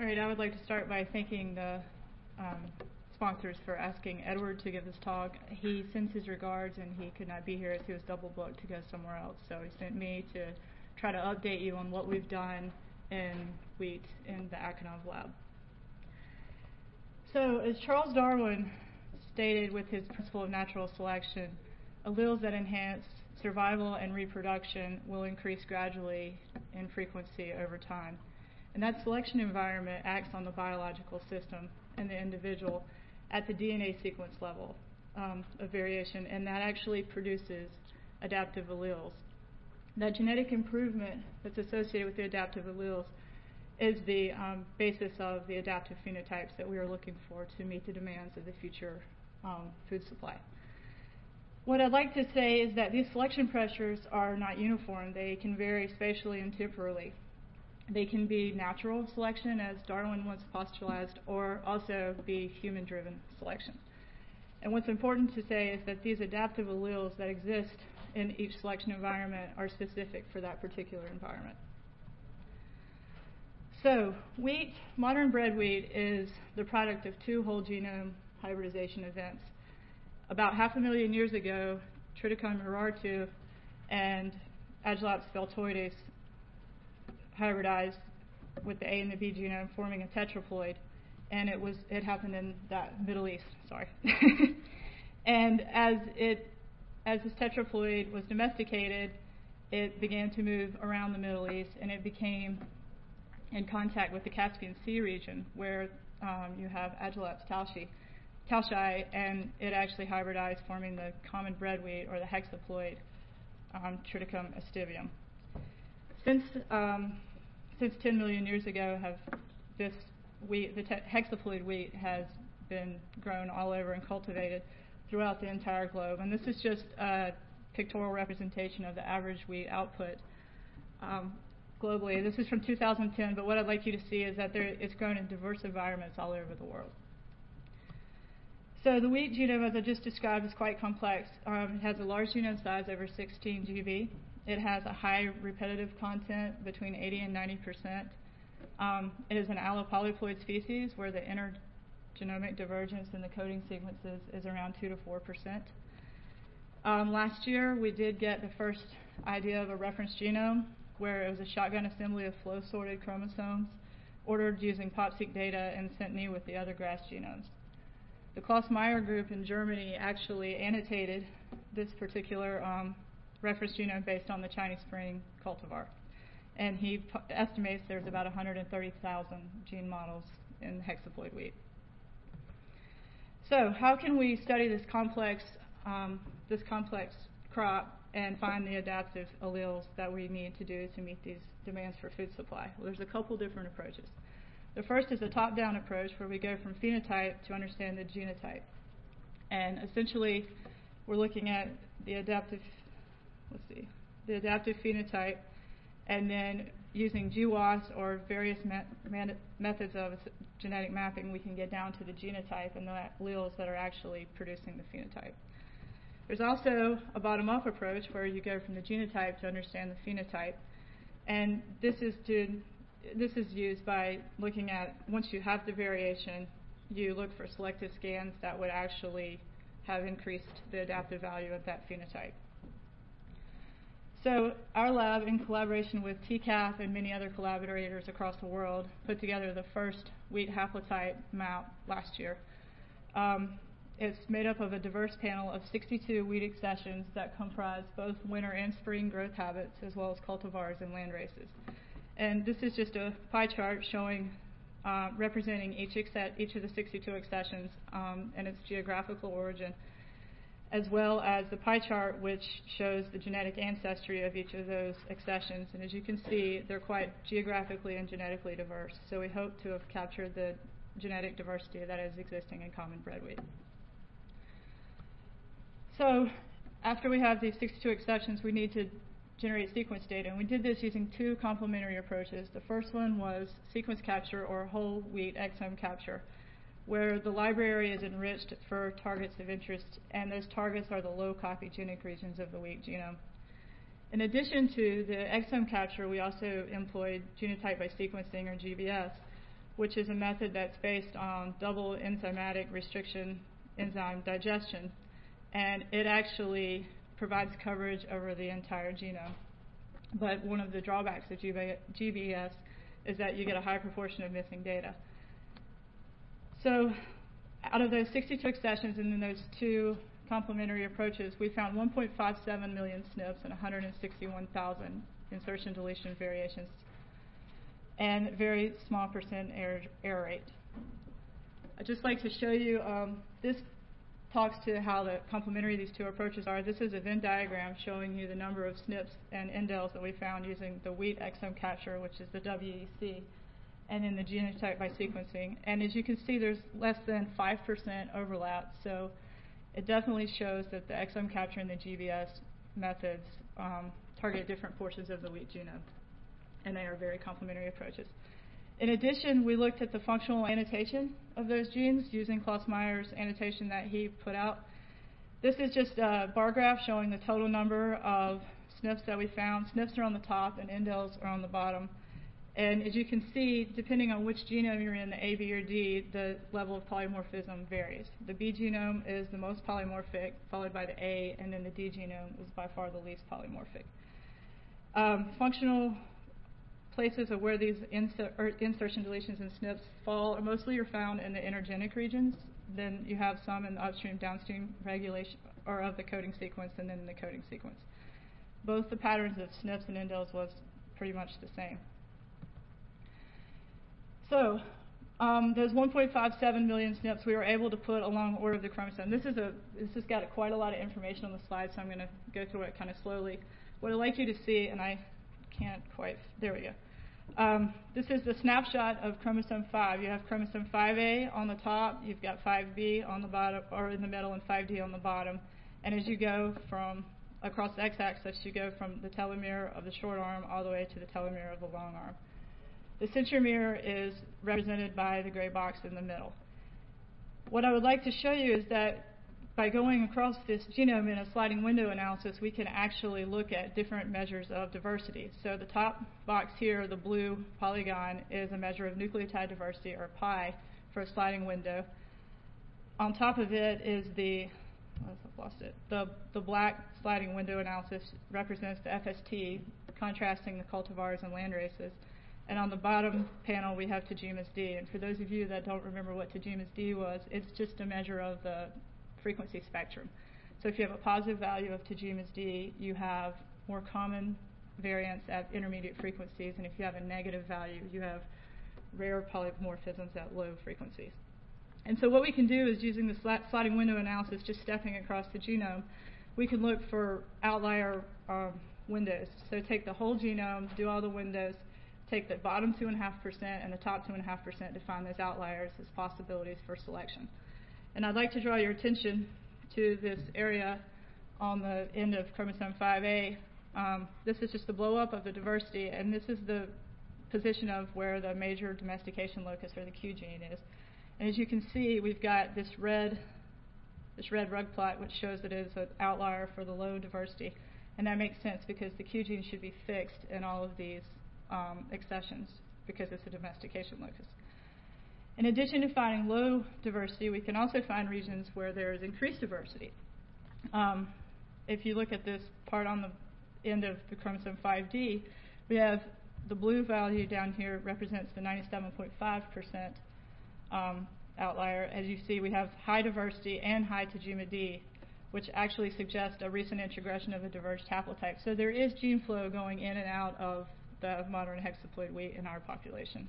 All right, I would like to start by thanking the sponsors for asking Edward to give this talk. He sends his regards, and he could not be here as he was double booked to go somewhere else. So he sent me to try to update you on what we've done in wheat in the Akinov lab. So as Charles Darwin stated with his principle of natural selection, alleles that enhance survival and reproduction will increase gradually in frequency over time. And that selection environment acts on the biological system and the individual at the DNA sequence level of variation, and that actually produces adaptive alleles. That genetic improvement that's associated with the adaptive alleles is the basis of the adaptive phenotypes that we are looking for to meet the demands of the future food supply. What I'd like to say is that these selection pressures are not uniform. They can vary spatially and temporally. They can be natural selection, as Darwin once postulated, or also be human-driven selection. And what's important to say is that these adaptive alleles that exist in each selection environment are specific for that particular environment. So wheat, modern bred wheat, is the product of two whole genome hybridization events. About 500,000 years ago, Triticum urartu and Agelaips deltoides hybridized with the A and the B genome, forming a tetraploid, and it happened in that Middle East. Sorry. And as this tetraploid was domesticated, it began to move around the Middle East, and it became in contact with the Caspian Sea region, where you have Agelaips tauschi, and it actually hybridized, forming the common bread wheat, or the hexaploid Triticum aestivium. Since 10 million years ago, this wheat, the hexaploid wheat, has been grown all over and cultivated throughout the entire globe. And this is just a pictorial representation of the average wheat output globally. This is from 2010, but what I'd like you to see is that it's grown in diverse environments all over the world. So the wheat genome, as I just described, is quite complex. It has a large genome size, over 16 GB. It has a high repetitive content, between 80 and 90%. It is an allopolyploid species where the intergenomic divergence in the coding sequences is around 2 to 4%. Last year, we did get the first idea of a reference genome, where it was a shotgun assembly of flow-sorted chromosomes ordered using PopSeq data and sent me with the other GRAS genomes. The Klaus-Meyer group in Germany actually annotated this particular reference genome based on the Chinese Spring cultivar. And he estimates there's about 130,000 gene models in hexaploid wheat. So how can we study this complex crop and find the adaptive alleles that we need to do to meet these demands for food supply? Well, there's a couple different approaches. The first is a top-down approach, where we go from phenotype to understand the genotype. And essentially, we're looking at the adaptive phenotype, and then using GWAS or various methods of genetic mapping, we can get down to the genotype and the alleles that are actually producing the phenotype. There's also a bottom-up approach, where you go from the genotype to understand the phenotype. And this is used by looking at, once you have the variation, you look for selective scans that would actually have increased the adaptive value of that phenotype. So our lab, in collaboration with TCAF and many other collaborators across the world, put together the first wheat haplotype map last year. It's made up of a diverse panel of 62 wheat accessions that comprise both winter and spring growth habits, as well as cultivars and land races. And this is just a pie chart showing, representing each of the 62 accessions and its geographical origin, as well as the pie chart which shows the genetic ancestry of each of those accessions. And as you can see, they're quite geographically and genetically diverse. So we hope to have captured the genetic diversity that is existing in common bread wheat. So after we have these 62 accessions, we need to generate sequence data. And we did this using two complementary approaches. The first one was sequence capture, or whole wheat exome capture, where the library is enriched for targets of interest, and those targets are the low copygenic regions of the wheat genome. In addition to the exome capture, we also employed genotype by sequencing, or GBS, which is a method that's based on double enzymatic restriction enzyme digestion, and it actually provides coverage over the entire genome. But one of the drawbacks of GBS is that you get a high proportion of missing data. So out of those 62 accessions and then those two complementary approaches, we found 1.57 million SNPs and 161,000 insertion deletion variations, and very small percent error rate. I'd just like to show you, this talks to how the complementary these two approaches are. This is a Venn diagram showing you the number of SNPs and indels that we found using the wheat exome capture, which is the WEC, and then the genotype by sequencing. And as you can see, there's less than 5% overlap, so it definitely shows that the exome capture and the GBS methods target different portions of the wheat genome, and they are very complementary approaches. In addition, we looked at the functional annotation of those genes using Klaus-Meyer's annotation that he put out. This is just a bar graph showing the total number of SNPs that we found. SNPs are on the top and indels are on the bottom. And as you can see, depending on which genome you're in, the A, B, or D, the level of polymorphism varies. The B genome is the most polymorphic, followed by the A, and then the D genome is by far the least polymorphic. Functional places of where these insertion deletions and SNPs fall are mostly found in the intergenic regions. Then you have some in the upstream, downstream regulation, or of the coding sequence, and then in the coding sequence. Both the patterns of SNPs and indels was pretty much the same. So those 1.57 million SNPs we were able to put along order of the chromosome. This has got quite a lot of information on the slide, so I'm going to go through it kind of slowly. What I'd like you to see, and I can't quite, there we go. This is the snapshot of chromosome 5. You have chromosome 5A on the top, you've got 5B on the bottom, or in the middle, and 5D on the bottom. And as you go from across the x-axis, you go from the telomere of the short arm all the way to the telomere of the long arm. The centromere is represented by the gray box in the middle. What I would like to show you is that by going across this genome in a sliding window analysis, we can actually look at different measures of diversity. So the top box here, the blue polygon, is a measure of nucleotide diversity, or pi, for a sliding window. On top of it is the black sliding window analysis represents the FST, contrasting the cultivars and land races. And on the bottom panel, we have Tajima's D. And for those of you that don't remember what Tajima's D was, it's just a measure of the frequency spectrum. So if you have a positive value of Tajima's D, you have more common variants at intermediate frequencies. And if you have a negative value, you have rare polymorphisms at low frequencies. And so what we can do is, using the sliding window analysis, just stepping across the genome, we can look for outlier windows. So take the whole genome, do all the windows, take the bottom 2.5% and the top 2.5% to find those outliers as possibilities for selection. And I'd like to draw your attention to this area on the end of chromosome 5A. This is just the blow up of the diversity, and this is the position of where the major domestication locus, or the Q gene, is. And as you can see, we've got this red rug plot, which shows that it is an outlier for the low diversity. And that makes sense because the Q gene should be fixed in all of these accessions because it's a domestication locus. In addition to finding low diversity, we can also find regions where there is increased diversity. If you look at this part on the end of the chromosome 5D, we have the blue value down here represents the 97.5% outlier. As you see, we have high diversity and high Tajima D, which actually suggests a recent introgression of a diverged haplotype. So there is gene flow going in and out of the modern hexaploid wheat in our population.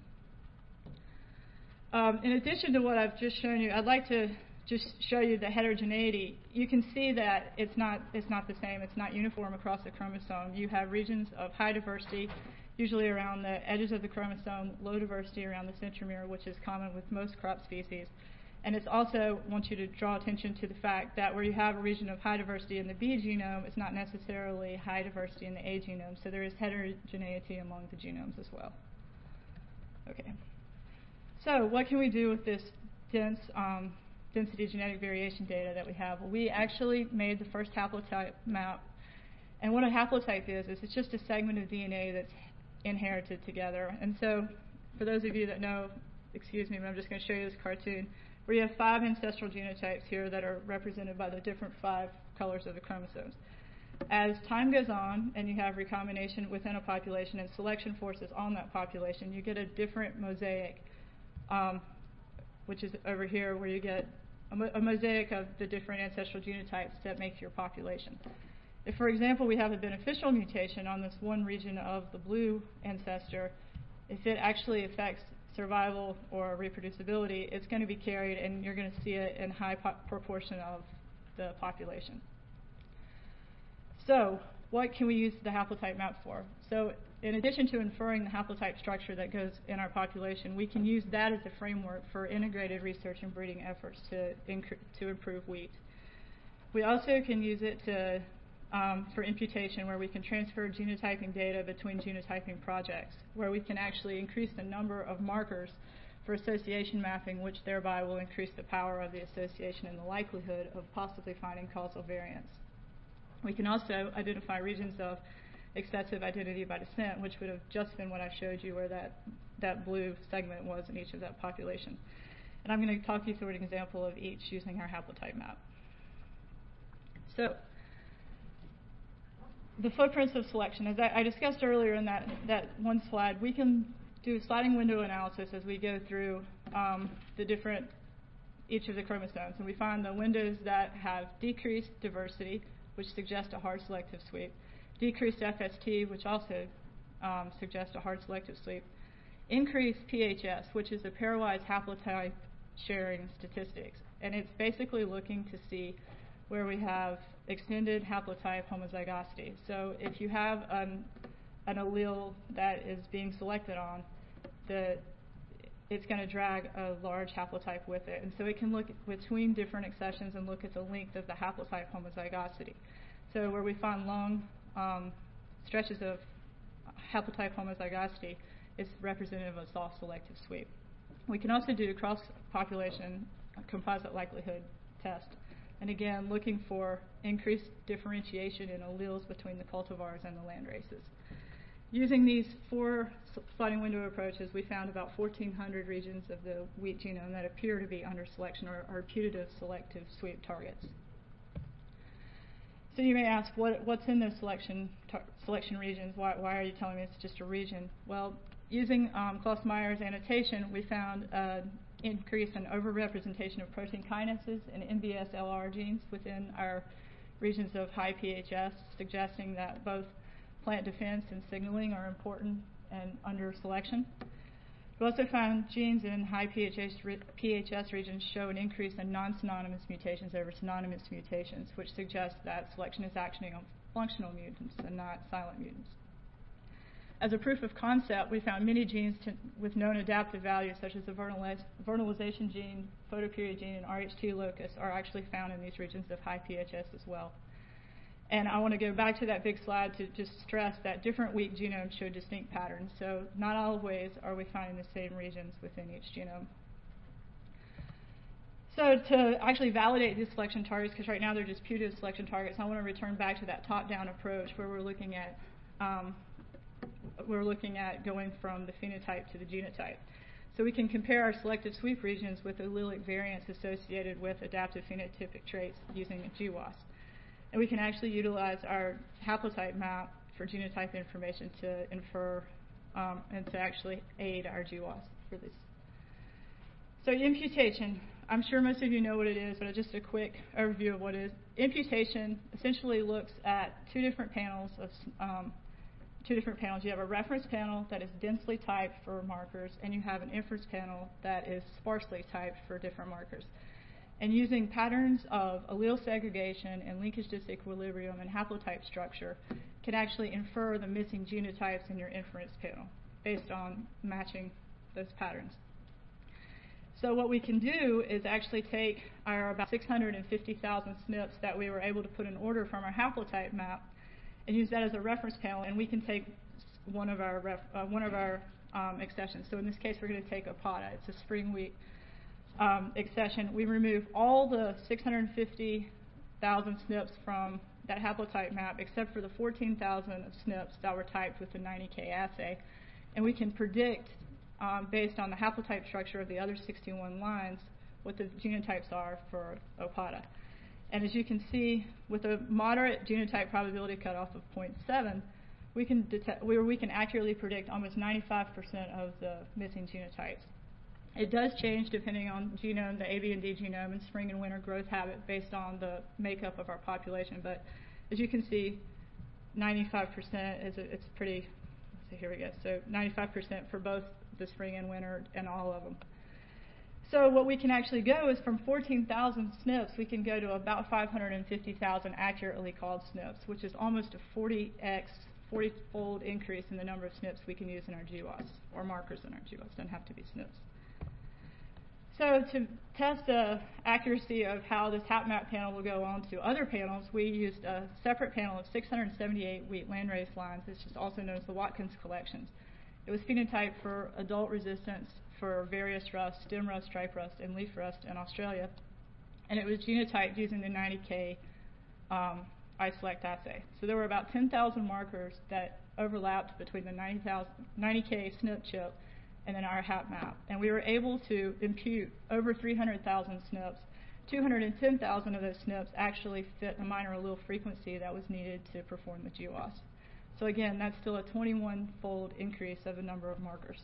In addition to what I've just shown you, I'd like to just show you the heterogeneity. You can see that it's not the same. It's not uniform across the chromosome. You have regions of high diversity, usually around the edges of the chromosome, low diversity around the centromere, which is common with most crop species. And it's also, I want you to draw attention to the fact that where you have a region of high diversity in the B genome, it's not necessarily high diversity in the A genome, so there is heterogeneity among the genomes as well. Okay. So what can we do with this density genetic variation data that we have? Well, we actually made the first haplotype map. And what a haplotype is it's just a segment of DNA that's inherited together. And so for those of you that know excuse me, but I'm just going to show you this cartoon, where you have 5 ancestral genotypes here that are represented by the different 5 colors of the chromosomes. As time goes on and you have recombination within a population and selection forces on that population, you get a different mosaic, which is over here, where you get a mosaic of the different ancestral genotypes that make your population. If, for example, we have a beneficial mutation on this one region of the blue ancestor, if it actually affects survival or reproducibility, it's going to be carried, and you're going to see it in high proportion of the population. So what can we use the haplotype map for? So in addition to inferring the haplotype structure that goes in our population, we can use that as a framework for integrated research and breeding efforts to improve wheat. We also can use it for imputation, where we can transfer genotyping data between genotyping projects, where we can actually increase the number of markers for association mapping, which thereby will increase the power of the association and the likelihood of possibly finding causal variants. We can also identify regions of excessive identity by descent, which would have just been what I showed you, where that blue segment was in each of that population. And I'm going to talk you through an example of each using our haplotype map. So the footprints of selection, as I discussed earlier in that one slide, we can do sliding window analysis as we go through each of the chromosomes, and we find the windows that have decreased diversity, which suggests a hard selective sweep, decreased FST, which also suggests a hard selective sweep, increased PHS, which is a pairwise haplotype sharing statistics, and it's basically looking to see where we have extended haplotype homozygosity. So if you have an allele that is being selected on, it's going to drag a large haplotype with it. And so it can look between different accessions and look at the length of the haplotype homozygosity. So where we find long stretches of haplotype homozygosity, it's representative of a soft selective sweep. We can also do a cross-population composite likelihood test. And again, looking for increased differentiation in alleles between the cultivars and the land races. Using these 4 sliding window approaches, we found about 1,400 regions of the wheat genome that appear to be under selection or are putative selective sweep targets. So you may ask, what's in those selection regions? Why are you telling me it's just a region? Well, using Klaus-Meyer's annotation, we found an increase in overrepresentation of protein kinases and MBS-LR genes within our regions of high PHS, suggesting that both plant defense and signaling are important and under selection. We also found genes in high PHS regions show an increase in non-synonymous mutations over synonymous mutations, which suggests that selection is acting on functional mutants and not silent mutants. As a proof of concept, we found many genes with known adaptive values, such as the vernalization gene, photoperiod gene, and RH2 locus, are actually found in these regions of high PHS as well. And I want to go back to that big slide to just stress that different wheat genomes show distinct patterns. So not always are we finding the same regions within each genome. So to actually validate these selection targets, because right now they're just putative selection targets, I want to return back to that top-down approach where we're looking at going from the phenotype to the genotype. So we can compare our selective sweep regions with allelic variants associated with adaptive phenotypic traits using GWAS. And we can actually utilize our haplotype map for genotype information to infer and to actually aid our GWAS for this. So imputation, I'm sure most of you know what it is, but just a quick overview of what it is. Imputation essentially looks at two different panels. You have a reference panel that is densely typed for markers, and you have an inference panel that is sparsely typed for different markers. And using patterns of allele segregation and linkage disequilibrium and haplotype structure can actually infer the missing genotypes in your inference panel based on matching those patterns. So what we can do is actually take our about 650,000 SNPs that we were able to put in order from our haplotype map and use that as a reference panel, and we can take one of our accessions. So in this case, we're going to take a POTA. It's a spring wheat accession. We remove all the 650,000 SNPs from that haplotype map except for the 14,000 SNPs that were typed with the 90K assay, and we can predict based on the haplotype structure of the other 61 lines, what the genotypes are for Opata. And as you can see, with a moderate genotype probability cutoff of 0.7, we can accurately predict almost 95% of the missing genotypes. It does change depending on genome, the A, B, and D genome, and spring and winter growth habit based on the makeup of our population. But as you can see, 95% it's pretty. So here we go. So 95% for both the spring and winter and all of them. So what we can actually go is from 14,000 SNPs, we can go to about 550,000 accurately called SNPs, which is almost a 40-fold increase in the number of SNPs we can use in our GWAS, or markers in our GWAS. Don't have to be SNPs. So to test the accuracy of how this HapMap panel will go on to other panels, we used a separate panel of 678 wheat landrace lines. This is also known as the Watkins collections. It was phenotyped for adult resistance for various rusts, stem rust, stripe rust, and leaf rust in Australia. And it was genotyped using the 90K iSelect assay. So there were about 10,000 markers that overlapped between the 90K SNP chip and then our HapMap. And we were able to impute over 300,000 SNPs. 210,000 of those SNPs actually fit the minor allele frequency that was needed to perform the GWAS. So again, that's still a 21-fold increase of the number of markers.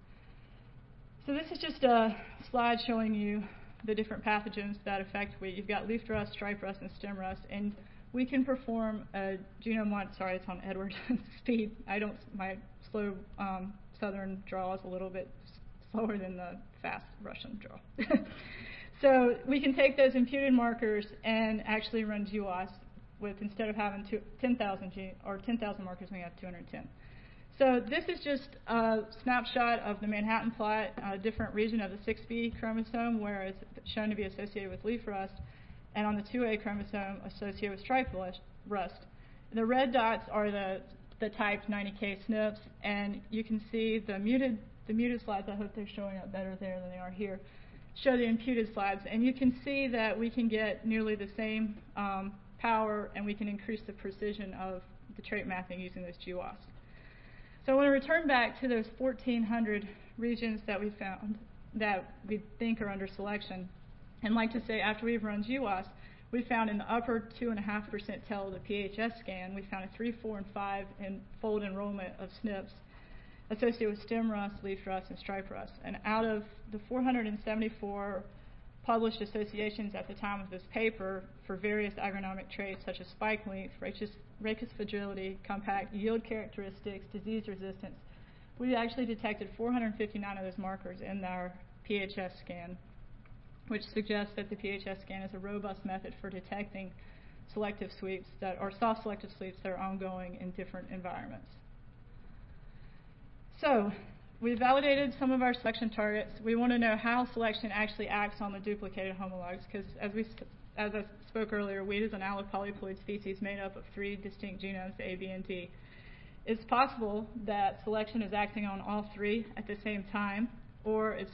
So this is just a slide showing you the different pathogens that affect wheat. You've got leaf rust, stripe rust, and stem rust. And we can perform a genome, sorry, it's on Edward speed. My slow Southern draw is a little bit slower than the fast Russian draw. So we can take those imputed markers and actually run GWAS with, instead of having 10,000 markers, we have 210. So this is just a snapshot of the Manhattan plot, a different region of the 6B chromosome where it's shown to be associated with leaf rust, and on the 2A chromosome associated with stripe rust. The red dots are the typed 90K SNPs, and you can see the muted slides. I hope they're showing up better there than they are here. Show the imputed slides, and you can see that we can get nearly the same power, and we can increase the precision of the trait mapping using those GWAS. So I want to return back to those 1,400 regions that we found that we think are under selection, and like to say, after we've run GWAS, we found in the upper 2.5 percentile of the PHS scan, we found a 3, 4, and 5-fold enrollment of SNPs associated with stem rust, leaf rust, and stripe rust. And out of the 474 published associations at the time of this paper for various agronomic traits such as spike length, rachis fragility, compact yield characteristics, disease resistance, we actually detected 459 of those markers in our PHS scan, which suggests that the PHS scan is a robust method for detecting selective sweeps or soft selective sweeps that are ongoing in different environments. So we validated some of our selection targets. We want to know how selection actually acts on the duplicated homologs, because as I spoke earlier, wheat is an allopolyploid species made up of 3 distinct genomes, A, B, and D. It's possible that selection is acting on all 3 at the same time, or it's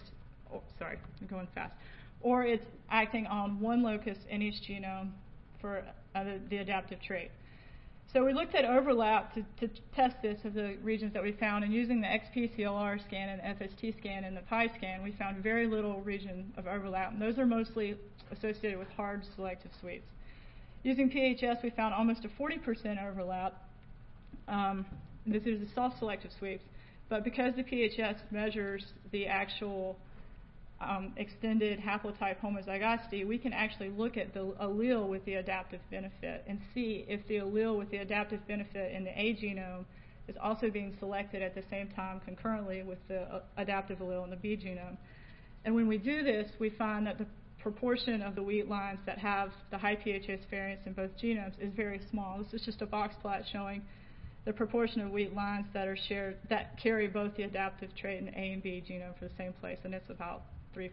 acting on one locus in each genome for the adaptive trait. So we looked at overlap to test this of the regions that we found, and using the XPCLR scan and FST scan and the PI scan, we found very little region of overlap, and those are mostly associated with hard selective sweeps. Using PHS, we found almost a 40% overlap. This is the soft selective sweeps, but because the PHS measures the actual extended haplotype homozygosity, we can actually look at the allele with the adaptive benefit and see if the allele with the adaptive benefit in the A genome is also being selected at the same time concurrently with the adaptive allele in the B genome. And when we do this, we find that the proportion of the wheat lines that have the high PHS variants in both genomes is very small. This is just a box plot showing the proportion of wheat lines that are shared that carry both the adaptive trait in the A and B genome for the same place, and it's about 3%.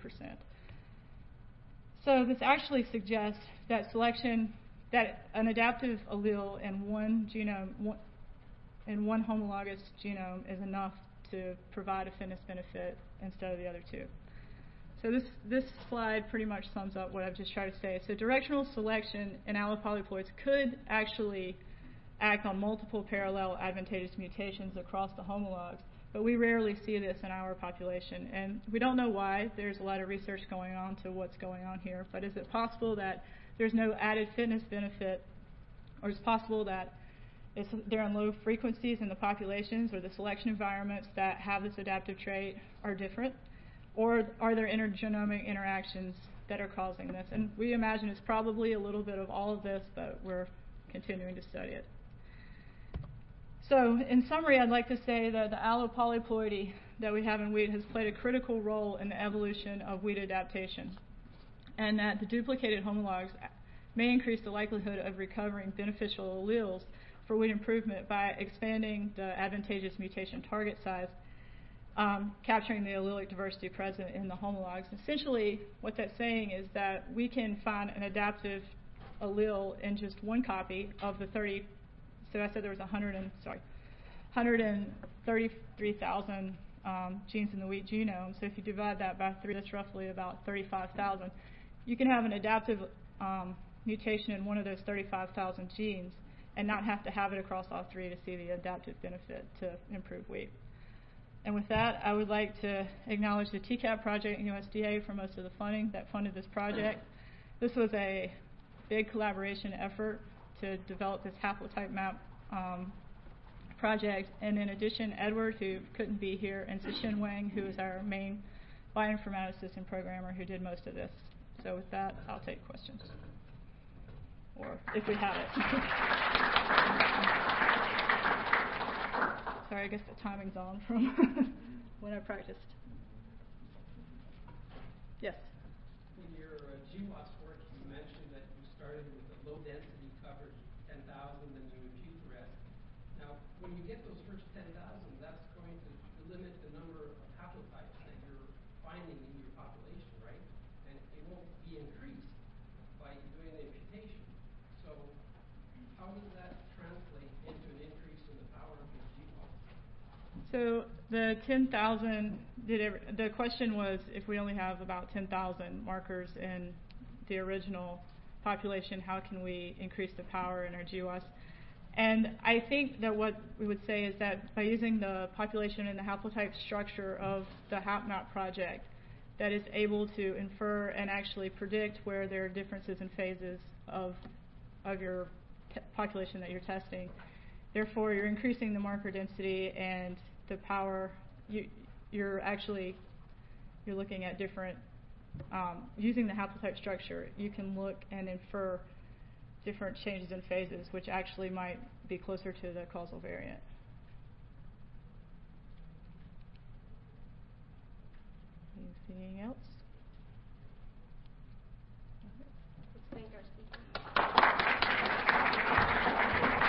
So this actually suggests that an adaptive allele in one genome, in one homologous genome, is enough to provide a fitness benefit instead of the other 2. So this slide pretty much sums up what I've just tried to say. So directional selection in allopolyploids could actually act on multiple parallel advantageous mutations across the homologs, but we rarely see this in our population. And we don't know why. There's a lot of research going on to what's going on here. But is it possible that there's no added fitness benefit, or is it possible that they're in low frequencies in the populations, or the selection environments that have this adaptive trait are different? Or are there intergenomic interactions that are causing this? And we imagine it's probably a little bit of all of this, but we're continuing to study it. So in summary, I'd like to say that the allopolyploidy that we have in wheat has played a critical role in the evolution of wheat adaptation, and that the duplicated homologs may increase the likelihood of recovering beneficial alleles for wheat improvement by expanding the advantageous mutation target size, capturing the allelic diversity present in the homologs. Essentially, what that's saying is that we can find an adaptive allele in just one copy of the 30. So I said there was 133,000 genes in the wheat genome. So if you divide that by 3, that's roughly about 35,000. You can have an adaptive mutation in one of those 35,000 genes and not have to have it across all 3 to see the adaptive benefit to improve wheat. And with that, I would like to acknowledge the TCAP project in USDA for most of the funding that funded this project. This was a big collaboration effort to develop this haplotype map project. And in addition, Edward, who couldn't be here, and Zixin Wang, who is our main bioinformaticist and programmer who did most of this. So with that, I'll take questions, or if we have it. Sorry, I guess the timing's on from when I practiced. Yes? In your GWAS work, you mentioned that you started with a low-density coverage, 10,000, then you impute the rest. Now, when you get those first 10,000, that's going to limit the number of haplotypes that you're finding in your population, right? And it won't be increased by doing the imputation. So how does that translate into an increase in the power of your GWAS? So the 10,000, the question was if we only have about 10,000 markers in the original population, how can we increase the power in our GWAS? And I think that what we would say is that by using the population and the haplotype structure of the HapMap project, that is able to infer and actually predict where there are differences in phases of your population that you're testing. Therefore, you're increasing the marker density and the power. You're looking at different, using the haplotype structure, you can look and infer different changes in phases, which actually might be closer to the causal variant. Anything else?